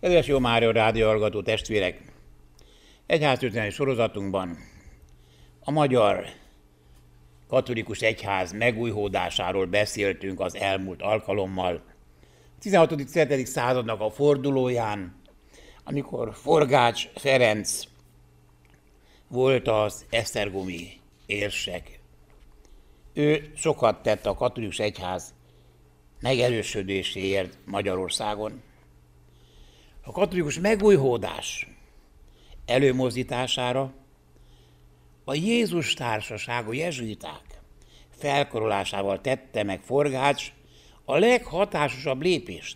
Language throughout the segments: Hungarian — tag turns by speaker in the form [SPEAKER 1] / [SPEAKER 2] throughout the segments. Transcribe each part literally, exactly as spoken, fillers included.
[SPEAKER 1] Kedves Jó Mária rádió hallgató testvérek! Egyháztörténeti sorozatunkban a magyar katolikus egyház megújhódásáról beszéltünk az elmúlt alkalommal. A tizenhatodik-tizenhetedik századnak a fordulóján, amikor Forgács Ferenc volt az esztergomi érsek. Ő sokat tett a katolikus egyház megerősödéséért Magyarországon. A katolikus megújhódás előmozdítására a Jézus Társaság, a jezsuiták felkarolásával tette meg Forgács a leghatásosabb lépést.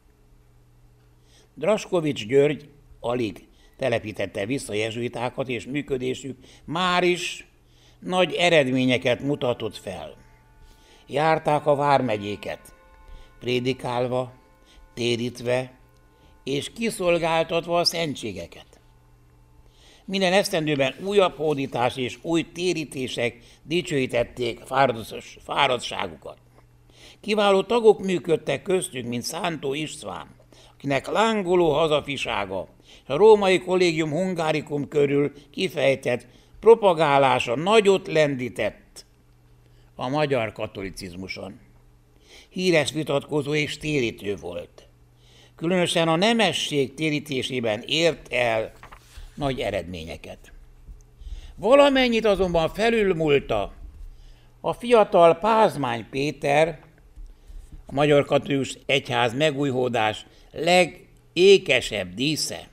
[SPEAKER 1] Draskovics György alig telepítette vissza a jezsuitákat, és működésük már is nagy eredményeket mutatott fel. Járták a vármegyéket, prédikálva, térítve és kiszolgáltatva a szentségeket. Minden esztendőben újabb hódítás és új térítések dicsőítették fáradtságukat. Kiváló tagok működtek köztük, mint Szántó István, akinek lángoló hazafisága és a római kollégium hungarikum körül kifejtett propagálása nagyot lendített a magyar katolicizmuson. Híres vitatkozó és térítő volt. Különösen a nemesség térítésében ért el nagy eredményeket. Valamennyit azonban felülmúlta a fiatal Pázmány Péter, a magyar katolikus egyház megújhódás legékesebb dísze.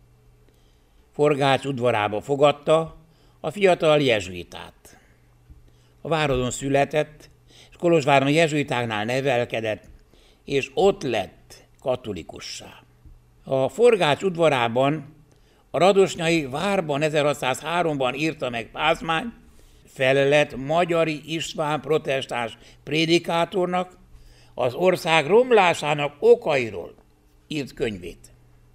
[SPEAKER 1] Forgács udvarába fogadta a fiatal jezsuitát. A várodon született, és Kolozsváron a jezsuitáknál nevelkedett, és ott lett katolikussá. A Forgács udvarában, a radosnyai várban ezerhatszázháromban írta meg Pázmány, felelett Magyari István protestáns prédikátornak az ország romlásának okairól írt könyvét.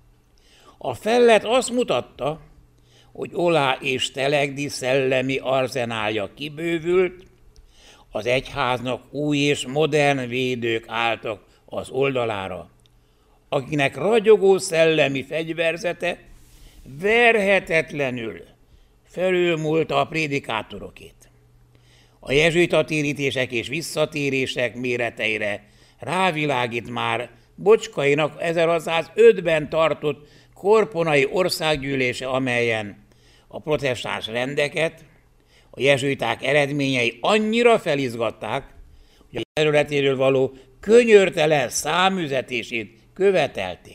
[SPEAKER 1] A fellet azt mutatta, hogy Olá és Telegdi szellemi arzenálja kibővült, az egyháznak új és modern védők álltak az oldalára, akinek ragyogó szellemi fegyverzete verhetetlenül felülmúlta a prédikátorokét. A jezsuita térítések és visszatérések méreteire rávilágít már Bocskainak ezerhatszázötben tartott korponai országgyűlése, amelyen a protestáns rendeket a jezsuiták eredményei annyira felizgatták, hogy a területéről való könyörtelen száműzetését követelték.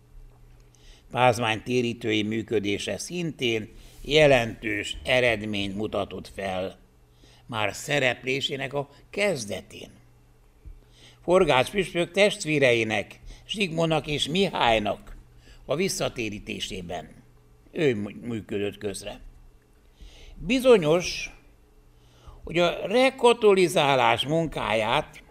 [SPEAKER 1] Pázmány térítői működése szintén jelentős eredményt mutatott fel, már szereplésének a kezdetén. Forgács püspök testvéreinek, Zsigmondnak és Mihálynak a visszatérítésében ő működött közre. Bizonyos, hogy a rekatolizálás munkáját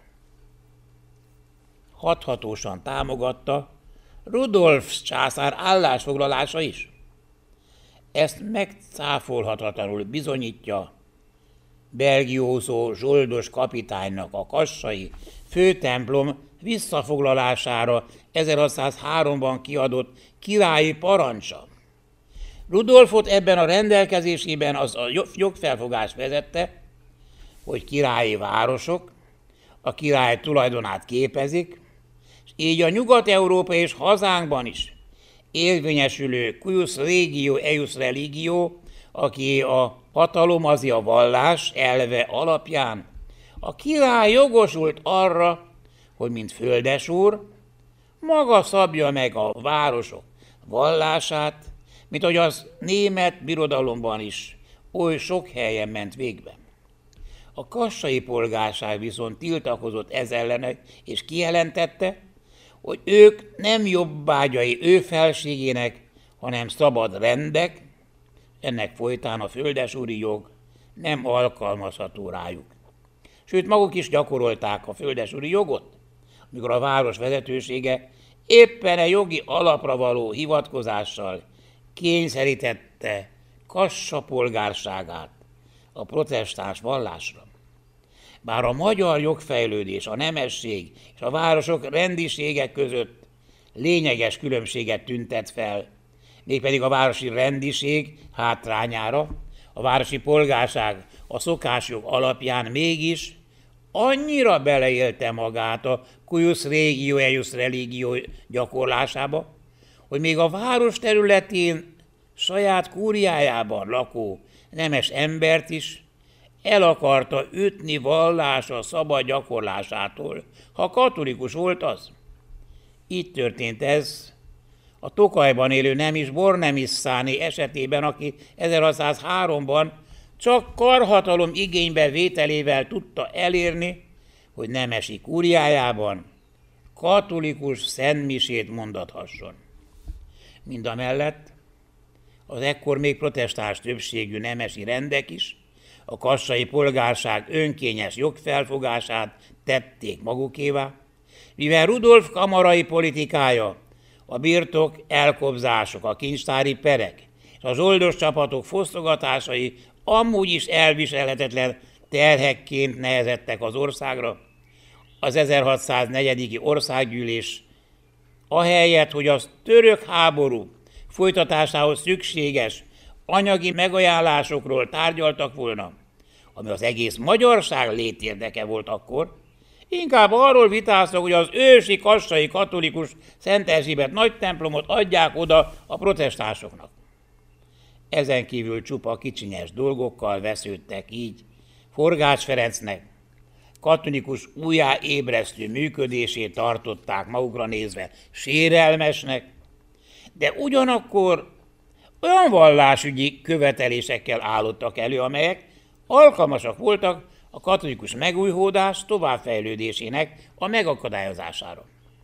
[SPEAKER 1] hathatósan támogatta Rudolf császár állásfoglalása is. Ezt megcáfolhatatlanul bizonyítja Belgiózó Zsoldos kapitánynak a kassai főtemplom visszafoglalására ezerhatszázháromban kiadott királyi parancsa. Rudolfot ebben a rendelkezésében az a jogfelfogás vezette, hogy királyi városok a király tulajdonát képezik, és így a Nyugat-Európa és hazánkban is érvényesülő cuius regio eius religio, aki a hatalom, az a vallás elve alapján a király jogosult arra, hogy mint földesúr maga szabja meg a városok vallását, mint ahogy az német birodalomban is oly sok helyen ment végbe. A kassai polgárság viszont tiltakozott ez ellen, és kijelentette, hogy ők nem jobbágyai ő felségének, hanem szabad rendek, ennek folytán a földesúri jog nem alkalmazható rájuk. Sőt, maguk is gyakorolták a földesúri jogot, amikor a város vezetősége éppen a jogi alapra való hivatkozással kényszerítette Kassa polgárságát a protestáns vallásra. Bár a magyar jogfejlődés, a nemesség és a városok rendiségek között lényeges különbséget tüntet fel, mégpedig a városi rendiség hátrányára, a városi polgárság a szokásjog alapján mégis annyira beleélte magát a cuius regio eius religio gyakorlásába, hogy még a város területén saját kúriájában lakó nemes embert is el akarta ütni vallása szabad gyakorlásától, ha katolikus volt az. Így történt ez a Tokajban élő nemis Bornemisszáné esetében, aki ezerhatszázháromban csak karhatalom igénybe vételével tudta elérni, hogy nemesi kúriájában katolikus szentmisét mondathasson. Mindamellett az ekkor még protestáns többségű nemesi rendek is a kassai polgárság önkényes jogfelfogását tették magukévá, mivel Rudolf kamarai politikája, a birtok elkobzások, a kincstári perek és a zsoldos csapatok fosztogatásai amúgy is elviselhetetlen terhekként nehezettek az országra. Az ezerhatszáznegyediki országgyűlés ahelyett, hogy az török háború folytatásához szükséges anyagi megajánlásokról tárgyaltak volna, ami az egész magyarság létérdeke volt akkor, inkább arról vitáztak, hogy az ősi kassai katolikus Szent Erzsébet nagy templomot adják oda a protestánsoknak. Ezen kívül csupa kicsinyes dolgokkal vesződtek így Forgács Ferencnek, katolikus újjáébresztő működését tartották magukra nézve sérelmesnek, de ugyanakkor olyan vallásügyi követelésekkel állottak elő, amelyek alkalmasak voltak a katolikus megújhódás továbbfejlődésének a megakadályozására.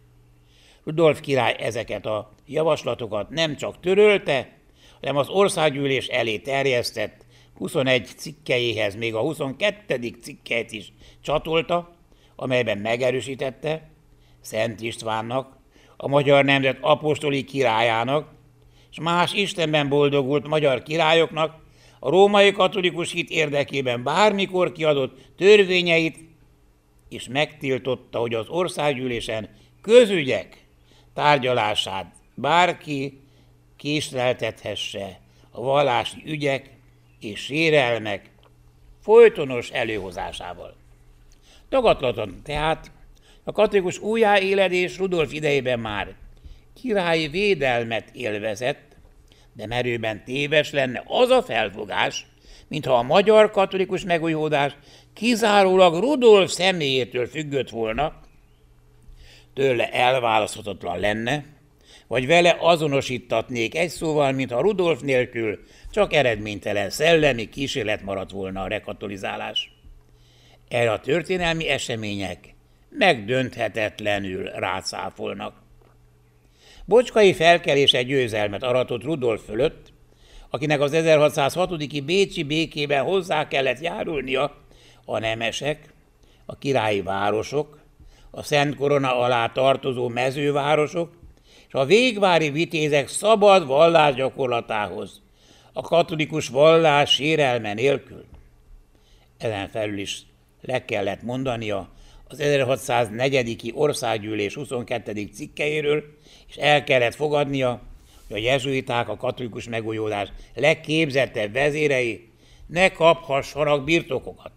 [SPEAKER 1] Rudolf király ezeket a javaslatokat nem csak törölte, hanem az országgyűlés elé terjesztett huszonegy cikkelyéhez még a huszonkettedik cikkeit is csatolta, amelyben megerősítette Szent Istvánnak, a magyar nemzet apostoli királyának és más Istenben boldogult magyar királyoknak a római katolikus hit érdekében bármikor kiadott törvényeit, és megtiltotta, hogy az országgyűlésen közügyek tárgyalását bárki késleltethesse a vallási ügyek és sérelmek folytonos előhozásával. Tagadhatatlan tehát a katolikus újjáéledés Rudolf idejében már királyi védelmet élvezett, de merőben téves lenne az a felfogás, mintha a magyar katolikus megújhódás kizárólag Rudolf személyétől függött volna, tőle elválaszthatatlan lenne, vagy vele azonosítatnék egy szóval, mintha Rudolf nélkül csak eredménytelen szellemi kísérlet maradt volna a rekatolizálás. Erre a történelmi események megdönthetetlenül rácáfolnak. Bocskai felkelése győzelmet aratott Rudolf fölött, akinek az ezerhatszázhatodiki bécsi békében hozzá kellett járulnia a nemesek, a királyi városok, a Szent Korona alá tartozó mezővárosok és a végvári vitézek szabad vallásgyakorlatához, a katolikus vallás sérelme nélkül. Ezen felül is le kellett mondania az ezerhatszáznegyediki országgyűlés huszonkettedik cikkeiről, és el kellett fogadnia, hogy a jezsuiták, a katolikus megújulás legképzettebb vezérei ne kaphassanak birtokokat.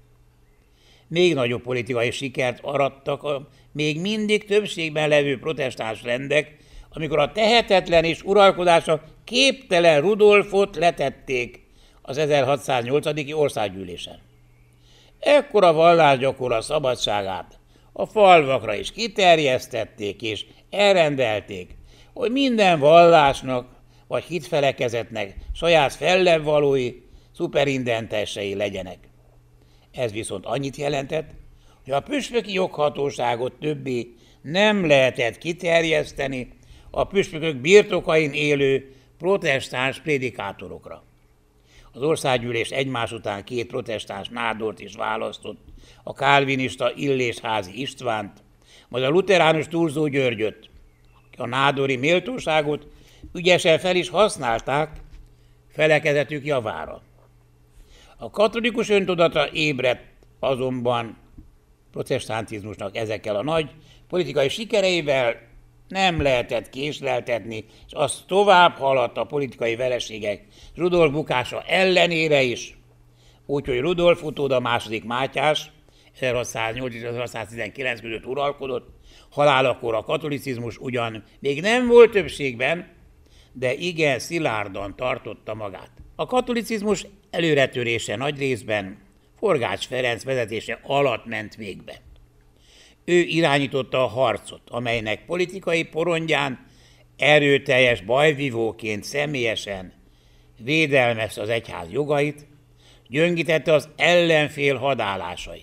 [SPEAKER 1] Még nagyobb politikai sikert arattak a még mindig többségben levő protestáns rendek, amikor a tehetetlen és uralkodásra képtelen Rudolfot letették az ezerhatszáznyolcadiki országgyűlésen. Ekkor a vallásgyakorlat szabadságát a falvakra is kiterjesztették és elrendelték, hogy minden vallásnak vagy hitfelekezetnek saját fellevvalói, szuperindentesei legyenek. Ez viszont annyit jelentett, hogy a püspöki joghatóságot többé nem lehetett kiterjeszteni a püspökök birtokain élő protestáns prédikátorokra. Az országgyűlés egymás után két protestáns nádort is választott, a kálvinista Illésházi Istvánt, majd a luteránus Thurzó Györgyöt. A nádori méltóságot ügyesen fel is használták felekezetük javára. A katolikus öntudatra ébredt azonban protestantizmusnak ezekkel a nagy politikai sikereivel nem lehetett késleltetni, és az tovább haladt a politikai vereségek Rudolf bukása ellenére is, úgyhogy Rudolf utóda második Mátyás ezerhatszáznyolc és ezerhatszáztizenkilenc között uralkodott, halálakor a katolicizmus ugyan még nem volt többségben, de igen szilárdan tartotta magát. A katolicizmus előretörése nagy részben Forgács Ferenc vezetése alatt ment végbe. Ő irányította a harcot, amelynek politikai porondján erőteljes bajvívóként személyesen védelmezte az egyház jogait, gyöngítette az ellenfél hadállásait.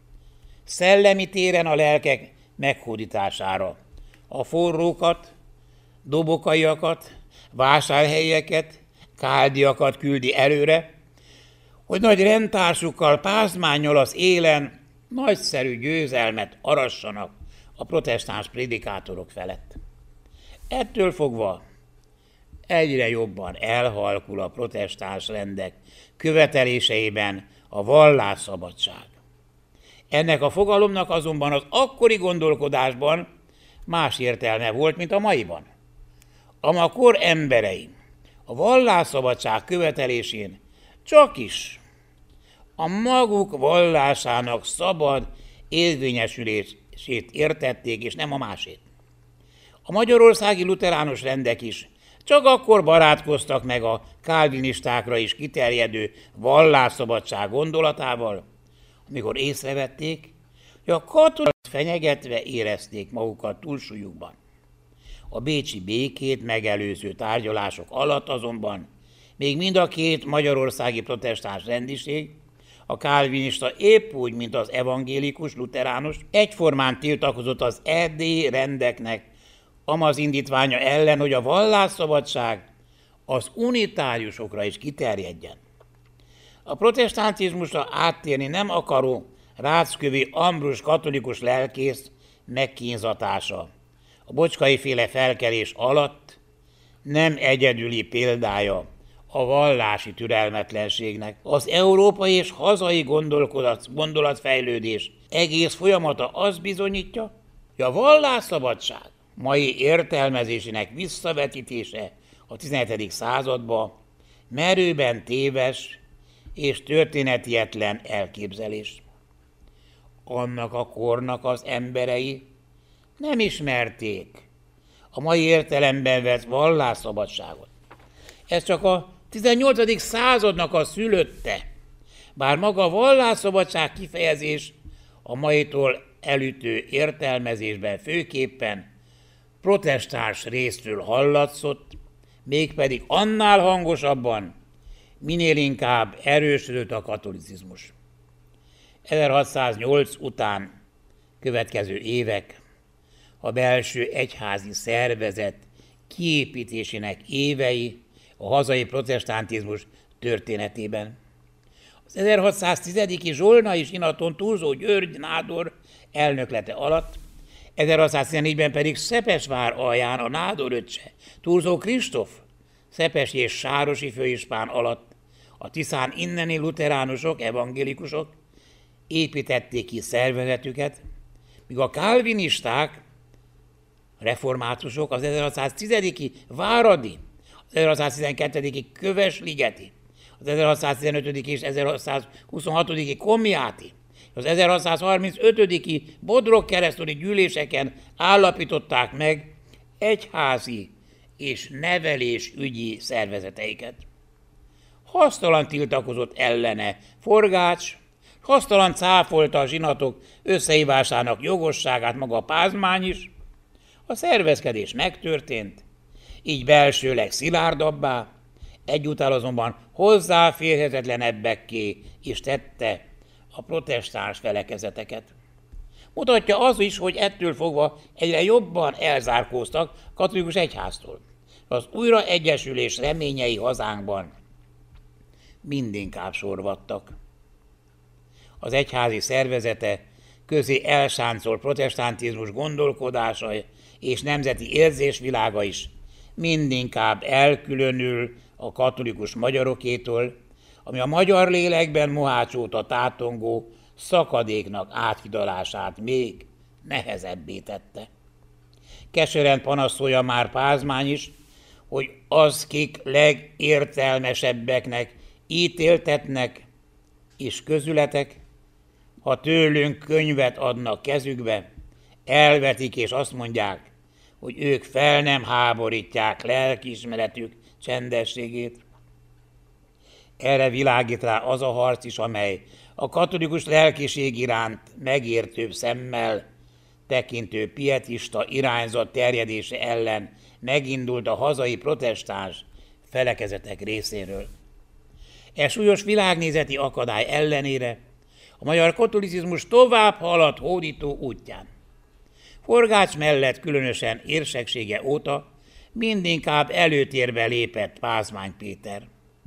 [SPEAKER 1] Szellemi téren a lelkek meghódítására a forrókat, dobokaiakat, vásárhelyeket, káldiakat küldi előre, hogy nagy rendtársukkal, pázmánnyal az élen nagyszerű győzelmet arassanak a protestáns prédikátorok felett. Ettől fogva egyre jobban elhalkul a protestáns rendek követeléseiben a vallásszabadság. Ennek a fogalomnak azonban az akkori gondolkodásban más értelme volt, mint a maiban. A kor emberei a vallásszabadság követelésén csak is a maguk vallásának szabad érvényesülését értették, és nem a másét. A magyarországi luteránus rendek is csak akkor barátkoztak meg a kálvinistákra is kiterjedő vallásszabadság gondolatával, amikor észrevették, hogy a katolikus fenyegetve érezték magukat túlsúlyukban. A bécsi békét megelőző tárgyalások alatt azonban még mind a két magyarországi protestáns rendiség, a kálvinista épp úgy, mint az evangélikus, luteránus, egyformán tiltakozott az erdélyi rendeknek amaz indítványa ellen, hogy a vallásszabadság az unitáriusokra is kiterjedjen. A protestantizmusra áttérni nem akaró Ráczkövi Ambrus katolikus lelkész megkínzatása a Bocskai féle felkelés alatt nem egyedüli példája a vallási türelmetlenségnek. Az európai és hazai gondolkodat, gondolatfejlődés egész folyamata azt bizonyítja, hogy a vallásszabadság mai értelmezésének visszavetítése a tizenhetedik századba merőben téves és történetietlen elképzelés. Annak a kornak az emberei nem ismerték a mai értelemben vett vallásszabadságot. Ez csak a tizennyolcadik századnak a szülötte, bár maga a vallásszabadság kifejezés a maitól elütő értelmezésben főképpen protestáns részről hallatszott, mégpedig annál hangosabban, minél inkább erősödött a katolicizmus. ezerhatszáznyolc után következő évek a belső egyházi szervezet kiépítésének évei a hazai protestantizmus történetében. Az ezerhatszáztíz. Zsolnai zsinaton Thurzó György nádor elnöklete alatt, ezerhatszáztizennégyben pedig Szepesvár alján a nádor öccse, Thurzó Kristóf, szepesi és sárosi főispán alatt a Tiszán inneni luteránusok, evangélikusok építették ki szervezetüket, míg a kálvinisták, reformátusok az ezerhatszáztíz. Váradi, az ezerhatszáztizenkettő. Kövesligeti, az ezerhatszáztizenöt. és ezerhatszázhuszonhat. Komjáti, az ezerhatszázharmincöt. Bodrog-keresztúri gyűléseken állapították meg egyházi és nevelésügyi szervezeteiket. Hasztalan tiltakozott ellene Forgács, hasztalan cáfolta a zsinatok összehívásának jogosságát maga a Pázmány is. A szervezkedés megtörtént, így belsőleg szilárdabbá, egyúttal azonban hozzáférhetetlenebbekké is tette a protestáns felekezeteket. Mutatja az is, hogy ettől fogva egyre jobban elzárkóztak a katolikus egyháztól. Az újraegyesülés reményei hazánkban mindinkább sorvadtak. Az egyházi szervezete közé elsáncol protestantizmus gondolkodása és nemzeti érzésvilága is mindinkább elkülönül a katolikus magyarokétól, ami a magyar lélekben Mohács óta tátongó szakadéknak áthidalását még nehezebbé tette. Keseren panaszolja már Pázmány is, hogy az, kik legértelmesebbeknek ítéltetnek, és közületek, ha tőlünk könyvet adnak kezükbe, elvetik és azt mondják, hogy ők fel nem háborítják lelkiismeretük csendességét. Erre világít rá az a harc is, amely a katolikus lelkiség iránt megértőbb szemmel tekintő pietista irányzat terjedése ellen megindult a hazai protestáns felekezetek részéről. E súlyos világnézeti akadály ellenére a magyar katolicizmus tovább haladt hódító útján. Forgács mellett különösen érseksége óta mindinkább előtérbe lépett Pázmány Péter.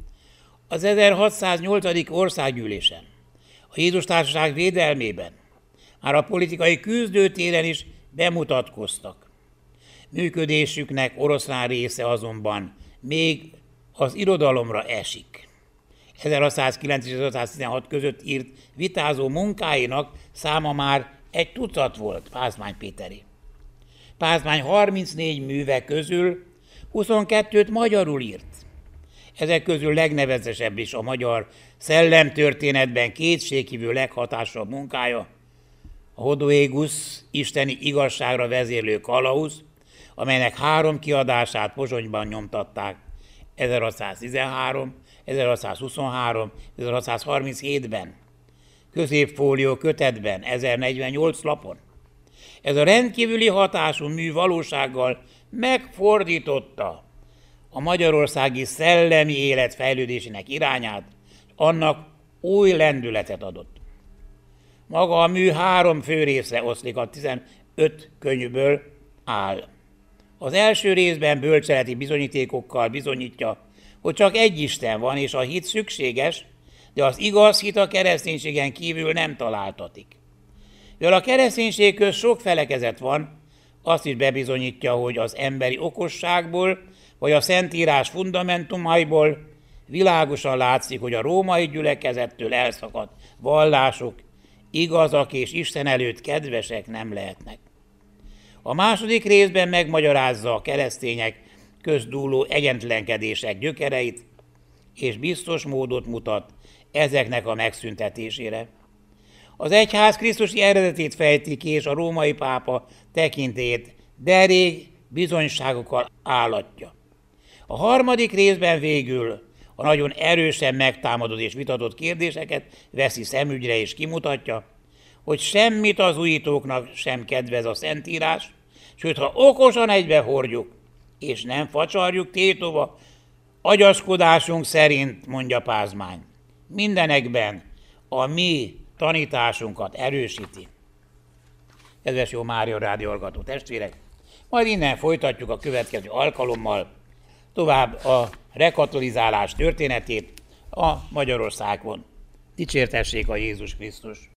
[SPEAKER 1] Az ezerhatszáznyolc. országgyűlésen, a Jézus Társaság védelmében, már a politikai küzdőtéren is bemutatkoztak. Működésüknek oroszlán része azonban még az irodalomra esik. ezerhatszázkilenc és ezerhatszáztizenhat között írt vitázó munkáinak száma már egy tucat volt Pázmány Péteri. Pázmány harmincnégy műve közül huszonkettőt magyarul írt. Ezek közül legnevezesebb is a magyar szellemtörténetben kétségkívül leghatásosabb munkája, a Hodoégusz isteni igazságra vezérlő kalauz, amelynek három kiadását Pozsonyban nyomtatták ezerhatszáztizenhárom, ezerhatszázhuszonhárom, ezerhatszázharminchétben, középfólió kötetben, ezernegyvennyolc lapon. Ez a rendkívüli hatású mű valósággal megfordította a magyarországi szellemi élet fejlődésének irányát, annak új lendületet adott. Maga a mű három fő részre oszlik, a tizenöt könyvből áll. Az első részben bölcseleti bizonyítékokkal bizonyítja, hogy csak egy Isten van, és a hit szükséges, de az igaz hit a kereszténységen kívül nem találtatik. Mivel a kereszténység köz sok felekezet van, azt is bebizonyítja, hogy az emberi okosságból, vagy a Szentírás fundamentumaiból világosan látszik, hogy a római gyülekezettől elszakadt vallások igazak és Isten előtt kedvesek nem lehetnek. A második részben megmagyarázza a keresztények közdúló egyetlenkedések gyökereit, és biztos módot mutat ezeknek a megszüntetésére. Az egyház krisztusi eredetét fejti ki, és a római pápa tekintélyét derék bizonyságokkal állatja. A harmadik részben végül a nagyon erősen megtámadott és vitatott kérdéseket veszi szemügyre és kimutatja, hogy semmit az újítóknak sem kedvez a Szentírás, sőt, ha okosan egybe hordjuk, és nem facsarjuk tétova, agyaskodásunk szerint, mondja Pázmány, mindenekben a mi tanításunkat erősíti. Kedves jó Mária Rádió hallgató testvérek, majd innen folytatjuk a következő alkalommal tovább a rekatolizálás történetét a Magyarországon. Dicsértessék a Jézus Krisztus!